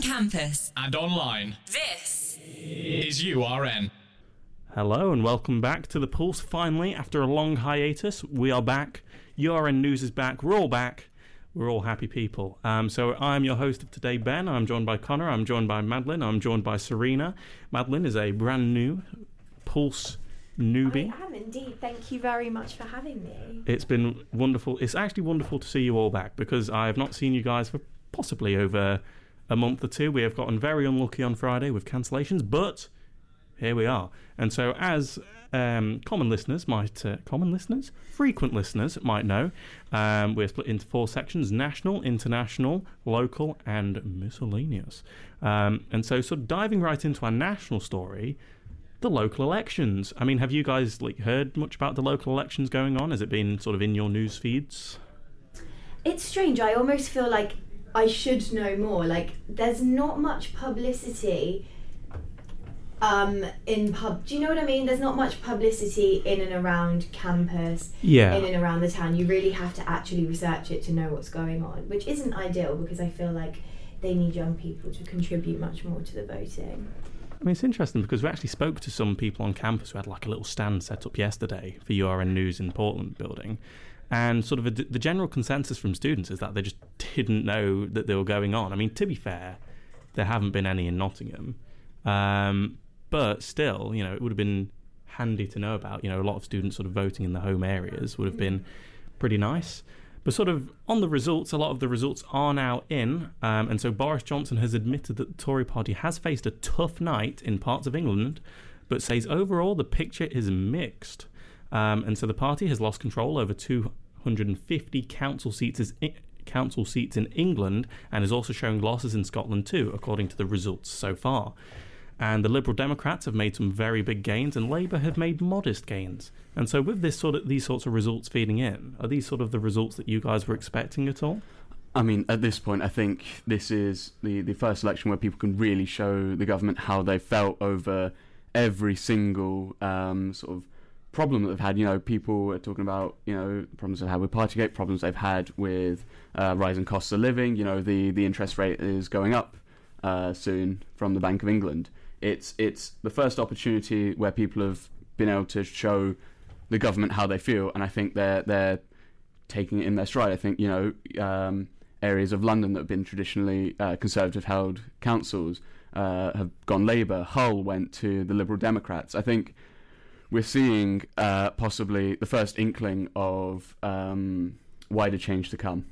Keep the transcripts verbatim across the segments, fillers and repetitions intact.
campus and online. This is U R N. Hello and welcome back to The Pulse. Finally, after a long hiatus, we are back. U R N News is back. We're all back. We're all happy people. Um, so I'm your host of today, Ben. I'm joined by Connor. I'm joined by Madeline. I'm joined by Serena. Madeline is a brand new Pulse newbie. I am indeed. Thank you very much for having me. It's been wonderful. It's actually wonderful to see you all back because I have not seen you guys for possibly over a month or two. We have gotten very unlucky on Friday with cancellations, but here we are. And so as um, common listeners might, uh, common listeners? Frequent listeners might know, um, we're split into four sections: national, international, local, and miscellaneous. Um, and so sort of diving right into our national story, the local elections. I mean, have you guys like heard much about the local elections going on? Has it been sort of in your news feeds? It's strange. I almost feel like I should know more. Like, there's not much publicity um, in pub. Do you know what I mean? There's not much publicity in and around campus, yeah. in and around the town. You really have to actually research it to know what's going on, which isn't ideal because I feel like they need young people to contribute much more to the voting. I mean, it's interesting because we actually spoke to some people on campus who had like a little stand set up yesterday for U R N News in Portland building. And sort of a, the general consensus from students is that they just didn't know that they were going on. I mean, to be fair, there haven't been any in Nottingham. Um, but still, you know, it would have been handy to know about. You know, a lot of students sort of voting in the home areas would have been pretty nice. But sort of on the results, a lot of the results are now in. Um, and so Boris Johnson has admitted that the Tory party has faced a tough night in parts of England, but says overall the picture is mixed. Um, and so the party has lost control over two hundred fifty council seats as I- council seats in England and is also showing losses in Scotland too, according to the results so far. And the Liberal Democrats have made some very big gains and Labour have made modest gains. And so with this sort of these sorts of results feeding in, are these sort of the results that you guys were expecting at all? I mean, at this point, I think this is the, the first election where people can really show the government how they felt over every single um, sort of problem that they've had. You know, people are talking about, you know, problems they've had with Partygate, problems they've had with uh, rising costs of living. You know, the, the interest rate is going up uh, soon from the Bank of England. It's it's the first opportunity where people have been able to show the government how they feel, and I think they're they're taking it in their stride. I think, you know, um, areas of London that have been traditionally uh, Conservative-held councils uh, have gone Labour. Hull went to the Liberal Democrats. I think we're seeing uh, possibly the first inkling of um, wider change to come.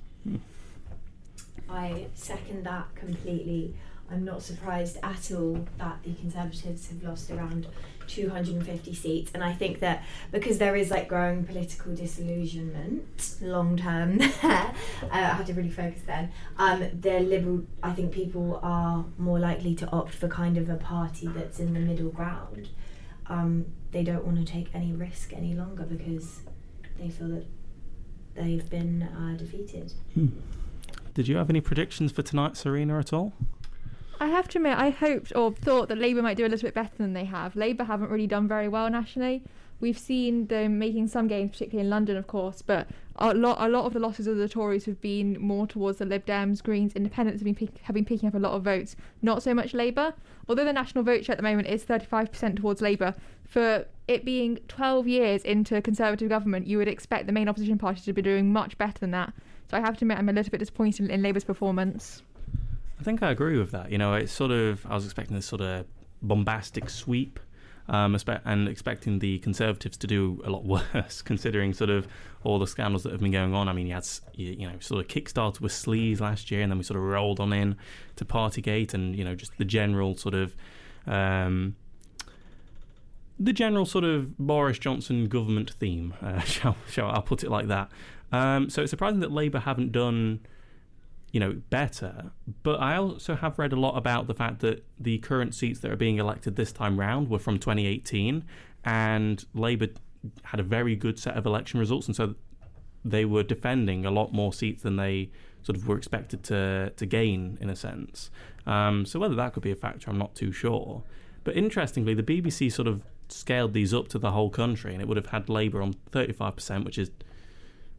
I second that completely. I'm not surprised at all that the Conservatives have lost around two hundred fifty seats, and I think that because there is like growing political disillusionment long term there, uh, I had to really focus then, um, the Liberal, I think people are more likely to opt for kind of a party that's in the middle ground. Um, they don't want to take any risk any longer because they feel that they've been uh, defeated. Hmm. Did you have any predictions for tonight, Serena, at all? I have to admit, I hoped or thought that Labour might do a little bit better than they have. Labour haven't really done very well nationally. We've seen them making some gains, particularly in London, of course, but a lot a lot of the losses of the Tories have been more towards the Lib Dems, Greens, Independents have been, pick, have been picking up a lot of votes, not so much Labour. Although the national vote share at the moment is thirty-five percent towards Labour, for it being twelve years into Conservative government, you would expect the main opposition party to be doing much better than that. So I have to admit, I'm a little bit disappointed in Labour's performance. I think I agree with that. You know, it's sort of, I was expecting this sort of bombastic sweep um, and expecting the Conservatives to do a lot worse, considering sort of all the scandals that have been going on. I mean, you had, you know, sort of kickstarted with Sleaze last year, and then we sort of rolled on in to Partygate, and, you know, just the general sort of, um, the general sort of Boris Johnson government theme, uh, shall, shall I'll put it like that. Um, so it's surprising that Labour haven't done, you know, better, but I also have read a lot about the fact that the current seats that are being elected this time round were from twenty eighteen, and Labour had a very good set of election results, and so they were defending a lot more seats than they sort of were expected to to gain, in a sense. Um, so whether that could be a factor, I'm not too sure. But interestingly, the B B C sort of scaled these up to the whole country, and it would have had Labour on thirty-five percent, which is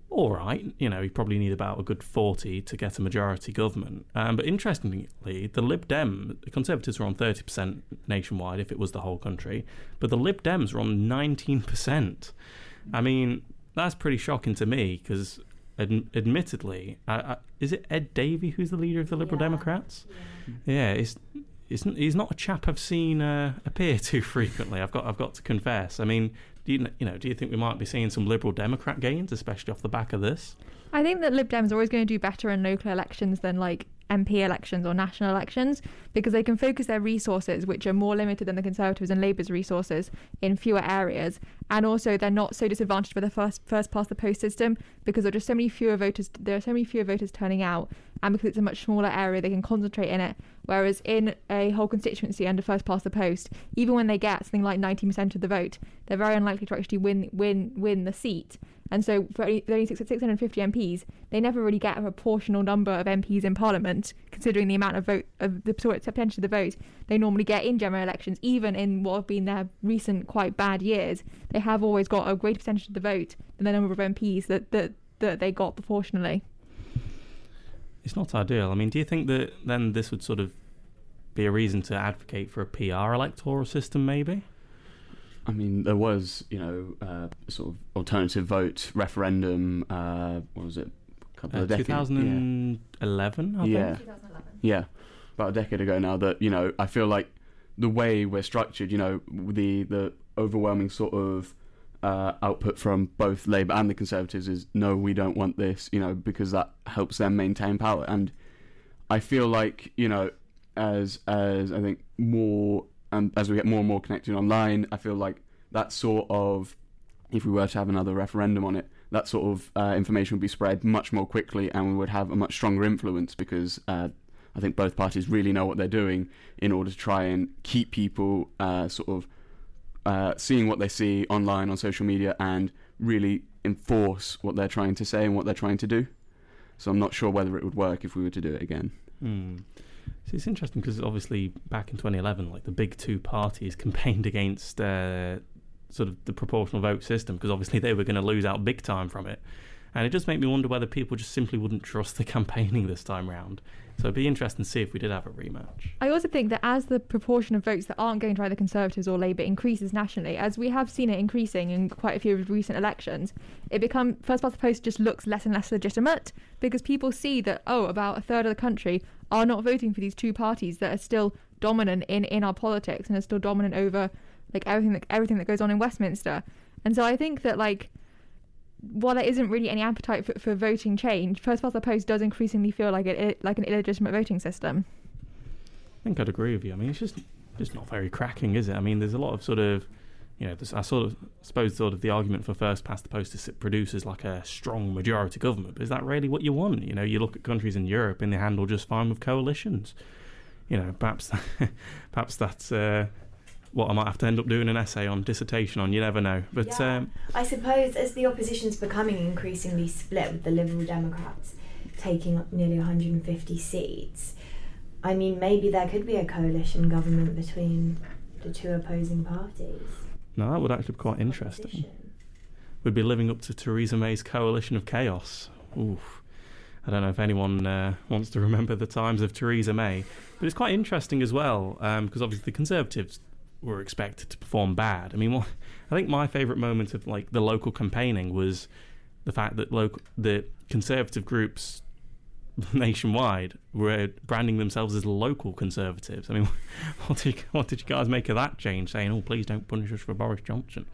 all right. You know, you probably need about a good forty to get a majority government. Um, but interestingly, the Lib Dem, the Conservatives were on thirty percent nationwide if it was the whole country, but the Lib Dems were on nineteen percent. I mean, that's pretty shocking to me because, ad- admittedly, I, I, is it Ed Davey who's the leader of the Liberal Yeah. Democrats? Yeah. Yeah, it's, it's he's not a chap I've seen uh, appear too frequently. I've got I've got to confess. I mean, do you you know do you think we might be seeing some Liberal Democrat gains, especially off the back of this? I think that Lib Dems are always going to do better in local elections than like M P elections or national elections because they can focus their resources, which are more limited than the Conservatives and Labour's resources, in fewer areas. And also they're not so disadvantaged by the first first past the post system because there are just so many fewer voters there are so many fewer voters turning out, and because it's a much smaller area they can concentrate in it. Whereas in a whole constituency under first past the post, even when they get something like ninety percent of the vote, they're very unlikely to actually win win win the seat. And so for only, only six hundred fifty M Ps, they never really get a proportional number of M Ps in Parliament, considering the amount of vote of the sort of percentage of the vote they normally get in general elections. Even in what have been their recent quite bad years, they have always got a greater percentage of the vote than the number of M Ps that that, that they got proportionally. It's not ideal. I mean, do you think that then this would sort of be a reason to advocate for a P R electoral system, maybe? I mean, there was, you know, uh, sort of alternative vote referendum. Uh, what was it? A couple Uh, of decades. twenty eleven, I Yeah. think. twenty eleven. Yeah, about a decade ago now. That, you know, I feel like the way we're structured, you know, the the overwhelming sort of uh, output from both Labour and the Conservatives is no, we don't want this, you know, because that helps them maintain power. And I feel like, you know, as as I think more and as we get more and more connected online, I feel like that sort of, if we were to have another referendum on it, that sort of uh, information would be spread much more quickly, and we would have a much stronger influence because uh, I think both parties really know what they're doing in order to try and keep people uh, sort of uh, seeing what they see online on social media and really enforce what they're trying to say and what they're trying to do. So I'm not sure whether it would work if we were to do it again. Hmm. So it's interesting because obviously back in twenty eleven, like the big two parties campaigned against uh, sort of the proportional vote system because obviously they were going to lose out big time from it. And it does make me wonder whether people just simply wouldn't trust the campaigning this time round. So it'd be interesting to see if we did have a rematch. I also think that as the proportion of votes that aren't going to either Conservatives or Labour increases nationally, as we have seen it increasing in quite a few of recent elections, it become first past the post just looks less and less legitimate because people see that, oh, about a third of the country are not voting for these two parties that are still dominant in, in our politics and are still dominant over like everything that everything that goes on in Westminster. And so I think that like while there isn't really any appetite for, for voting change, first past the post does increasingly feel like it like an illegitimate voting system. I think I'd agree with you. I mean, it's just just not very cracking, is it? I mean, there's a lot of sort of, you know, this, I sort of suppose sort of the argument for first past the post is it produces like a strong majority government. But is that really what you want? You know, you look at countries in Europe and they handle just fine with coalitions. You know, perhaps perhaps that's uh, what I might have to end up doing an essay on, dissertation on. You never know. But Yeah. um, I suppose as the opposition's becoming increasingly split with the Liberal Democrats taking up nearly one hundred fifty seats, I mean, maybe there could be a coalition government between the two opposing parties. no, that would actually be quite interesting. We'd be living up to Theresa May's coalition of chaos. Oof. I don't know if anyone uh, wants to remember the times of Theresa May, but it's quite interesting as well because um, obviously the Conservatives were expected to perform bad. I mean, well, I think my favourite moment of like the local campaigning was the fact that local the Conservative groups nationwide were branding themselves as local Conservatives. I mean, what did you, what did you guys make of that change? Saying, "Oh, please don't punish us for Boris Johnson."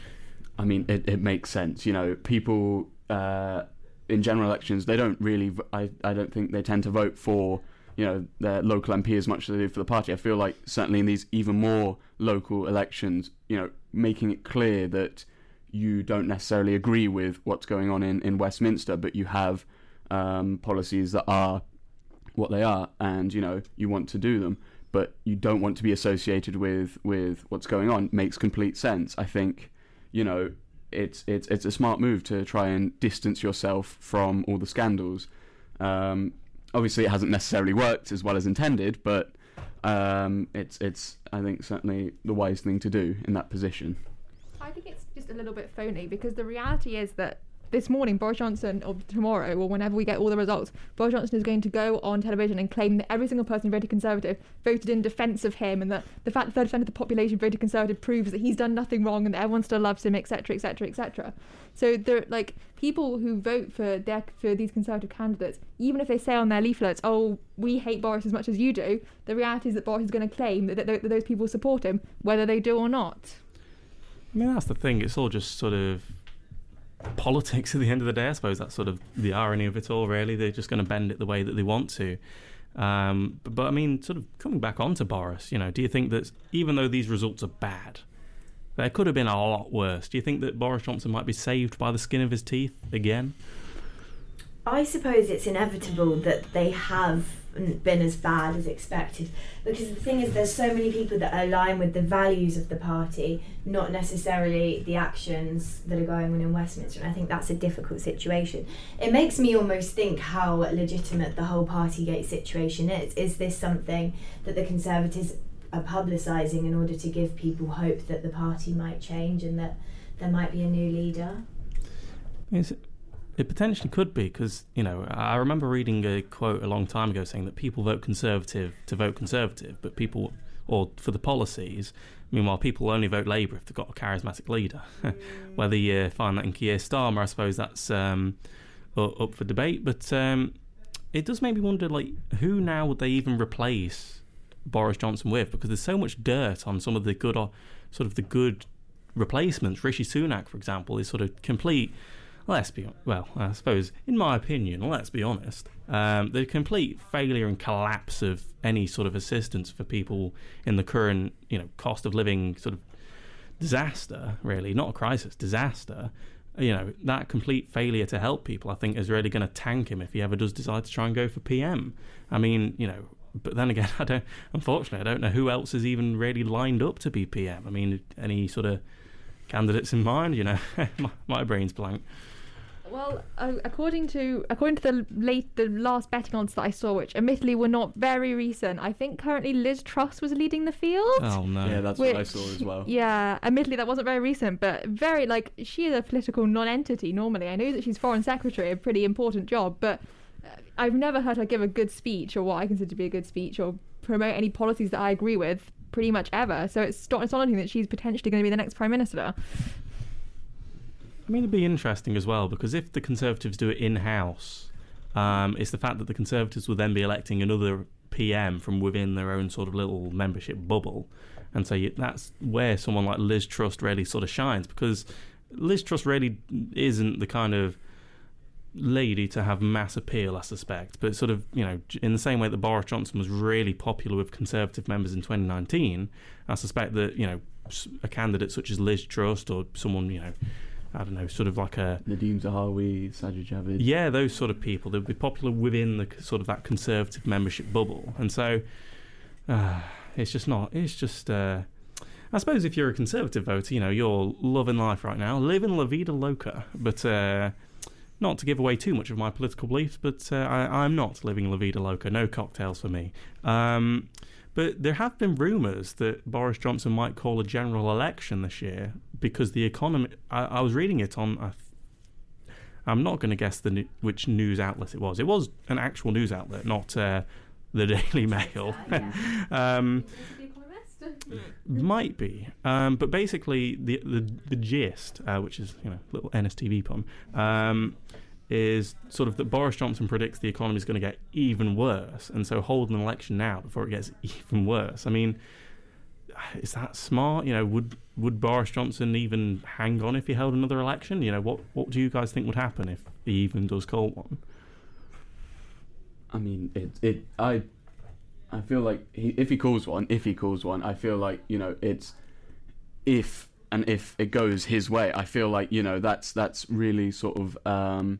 I mean, it, it makes sense. You know, people uh, in general elections, they don't really. v- I I don't think they tend to vote for, you know, their local M P as much as they do for the party. I feel like certainly in these even more local elections, you know, making it clear that you don't necessarily agree with what's going on in, in Westminster, but you have um, policies that are what they are, and you know you want to do them, but you don't want to be associated with with what's going on. Makes complete sense. I think, you know, it's it's it's a smart move to try and distance yourself from all the scandals. Um, obviously, it hasn't necessarily worked as well as intended, but um, it's it's I think certainly the wise thing to do in that position. I think it's just a little bit phony because the reality is that this morning, Boris Johnson, or tomorrow, or whenever we get all the results, Boris Johnson is going to go on television and claim that every single person who voted Conservative voted in defence of him, and that the fact that thirty percent of the population voted Conservative proves that he's done nothing wrong and that everyone still loves him, et cetera, et cetera, et cetera. So they're like people who vote for their for these Conservative candidates, even if they say on their leaflets, "Oh, we hate Boris as much as you do," the reality is that Boris is going to claim that, that, that those people support him, whether they do or not. I mean, that's the thing. It's all just sort of politics at the end of the day. I suppose that's sort of the irony of it all, really. They're just going to bend it the way that they want to. Um, but, but, I mean, sort of coming back onto Boris, you know, do you think that even though these results are bad, there could have been a lot worse? Do you think that Boris Johnson might be saved by the skin of his teeth again? I suppose it's inevitable that they have been as bad as expected, because the thing is, there's so many people that align with the values of the party, not necessarily the actions that are going on in Westminster, and I think that's a difficult situation. It makes me almost think how legitimate the whole Partygate situation is. Is this something that the Conservatives are publicising in order to give people hope that the party might change and that there might be a new leader? Is it? It potentially could be, because, you know, I remember reading a quote a long time ago saying that people vote Conservative to vote Conservative, but people, or for the policies, meanwhile people only vote Labour if they've got a charismatic leader. Whether you find that in Keir Starmer, I suppose that's um, up for debate, but um, it does make me wonder, like, who now would they even replace Boris Johnson with? Because there's so much dirt on some of the good, or sort of the good replacements. Rishi Sunak, for example, is sort of complete... Let's be well. I suppose, in my opinion, let's be honest. Um, the complete failure and collapse of any sort of assistance for people in the current, you know, cost of living sort of disaster. Really, not a crisis, disaster. You know, that complete failure to help people, I think, is really going to tank him if he ever does decide to try and go for P M. I mean, you know, but then again, I don't. Unfortunately, I don't know who else is even really lined up to be P M. I mean, any sort of candidates in mind? You know, my, my brain's blank. Well, uh, according to according to the late the last betting odds that I saw, which admittedly were not very recent, I think currently Liz Truss was leading the field. Oh no! Yeah, that's which, what I saw as well. Yeah, admittedly that wasn't very recent, but very like she is a political non-entity normally. I know that she's Foreign Secretary, a pretty important job, but uh, I've never heard her give a good speech, or what I consider to be a good speech, or promote any policies that I agree with, pretty much ever. So it's not astonishing that she's potentially going to be the next Prime Minister. I mean, it'd be interesting as well, because if the Conservatives do it in-house, um, it's the fact that the Conservatives will then be electing another P M from within their own sort of little membership bubble. And so you, that's where someone like Liz Truss really sort of shines, because Liz Truss really isn't the kind of lady to have mass appeal, I suspect. But sort of, you know, in the same way that Boris Johnson was really popular with Conservative members in twenty nineteen, I suspect that, you know, a candidate such as Liz Truss or someone, you know, I don't know, sort of like a... Nadeem Zahawi, Sajid Javid. Yeah, those sort of people. They'll be popular within the sort of that Conservative membership bubble. And so uh, it's just not... It's just... Uh, I suppose if you're a Conservative voter, you know, you're loving life right now, living La Vida Loca. But uh, not to give away too much of my political beliefs, but uh, I, I'm not living La Vida Loca. No cocktails for me. Um, but there have been rumours that Boris Johnson might call a general election this year, because the economy... I, I was reading it on... I, I'm not going to guess the which news outlet it was. It was an actual news outlet, not uh, the Daily Mail. Yeah, yeah. um, might be. Um, but basically, the the, the gist, uh, which is, you know, a little N S T V pun, um, is sort of that Boris Johnson predicts the economy is going to get even worse, and so hold an election now before it gets even worse. I mean, is that smart? You know, would would Boris Johnson even hang on if he held another election? You know, what what do you guys think would happen if he even does call one? I mean, it it I I feel like he, if he calls one, if he calls one, I feel like, you know, it's if and if it goes his way, I feel like, you know, that's that's really sort of um,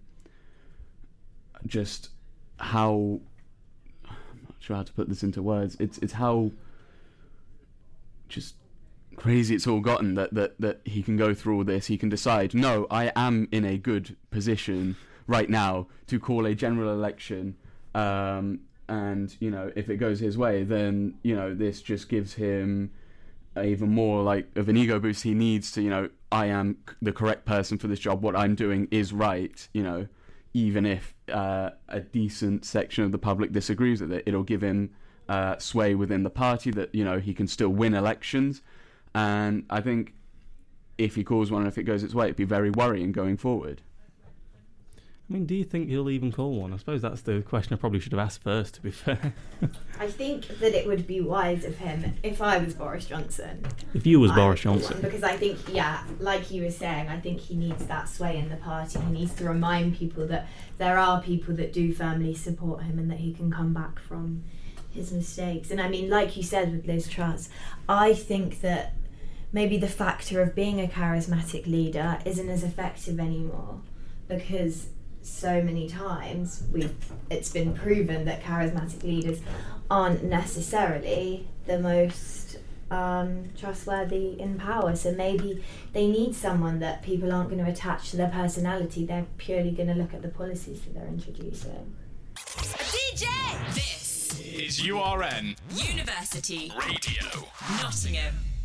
just how, I'm not sure how to put this into words. It's it's how just crazy it's all gotten that, that, that he can go through all this. He can decide, no, I am in a good position right now to call a general election, um, and, you know, if it goes his way, then, you know, this just gives him even more like of an ego boost he needs to, you know, I am c- the correct person for this job, what I'm doing is right, you know, even if uh, a decent section of the public disagrees with it, it'll give him uh, sway within the party that, you know, he can still win elections. And I think if he calls one and if it goes its way, it'd be very worrying going forward. I mean, do you think he'll even call one? I suppose that's the question I probably should have asked first, to be fair. I think that it would be wise of him, if I was Boris Johnson. If you was I Boris would call Johnson. one, because I think, yeah, like you were saying, I think he needs that sway in the party. He needs to remind people that there are people that do firmly support him and that he can come back from his mistakes. And I mean, like you said with Liz Truss, I think that maybe the factor of being a charismatic leader isn't as effective anymore, because so many times we've it's been proven that charismatic leaders aren't necessarily the most um, trustworthy in power. So maybe they need someone that people aren't going to attach to their personality. They're purely going to look at the policies that they're introducing. D J! This Is U R N University Radio. Nottingham.